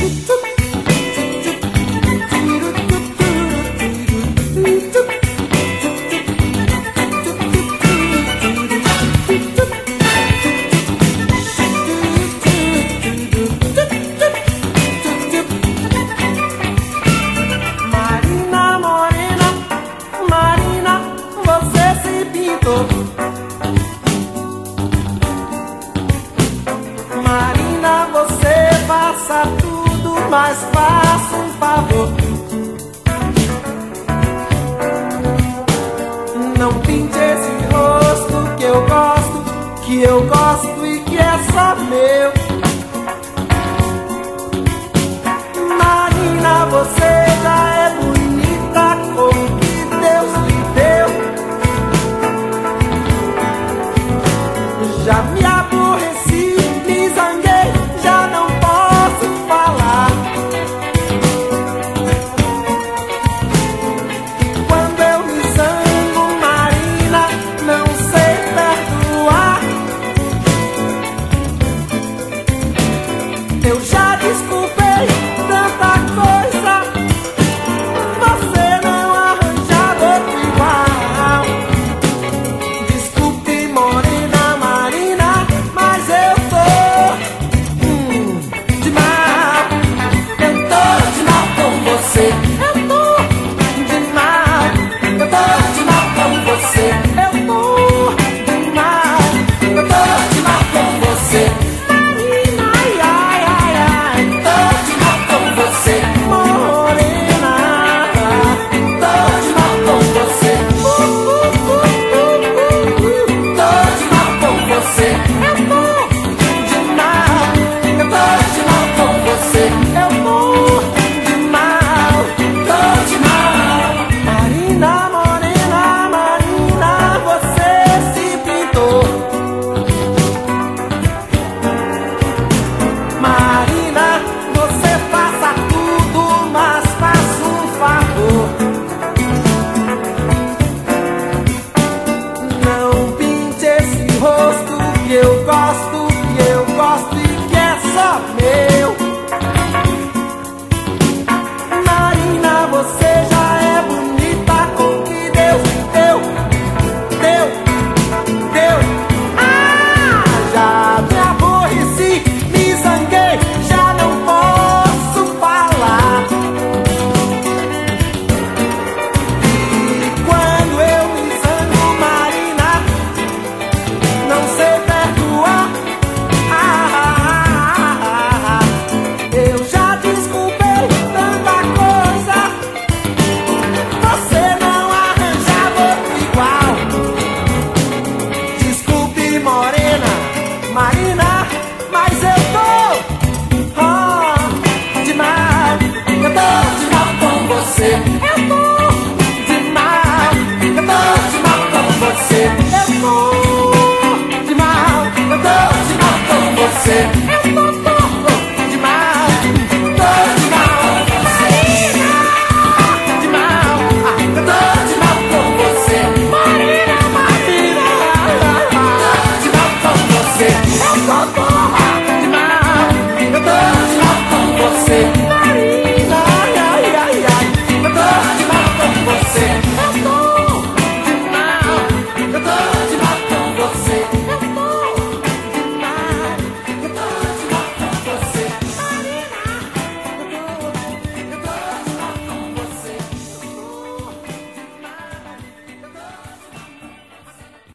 Marina, você faça tudo, mas faça um favor. Não pinte esse rosto que eu gosto e que é só meu. Marina, você já é bonita como que Deus lhe deu. Já me aborreci, me zanguei, já não posso falar. Quando eu me zango, Marina, não sei perdoar. Eu já descobri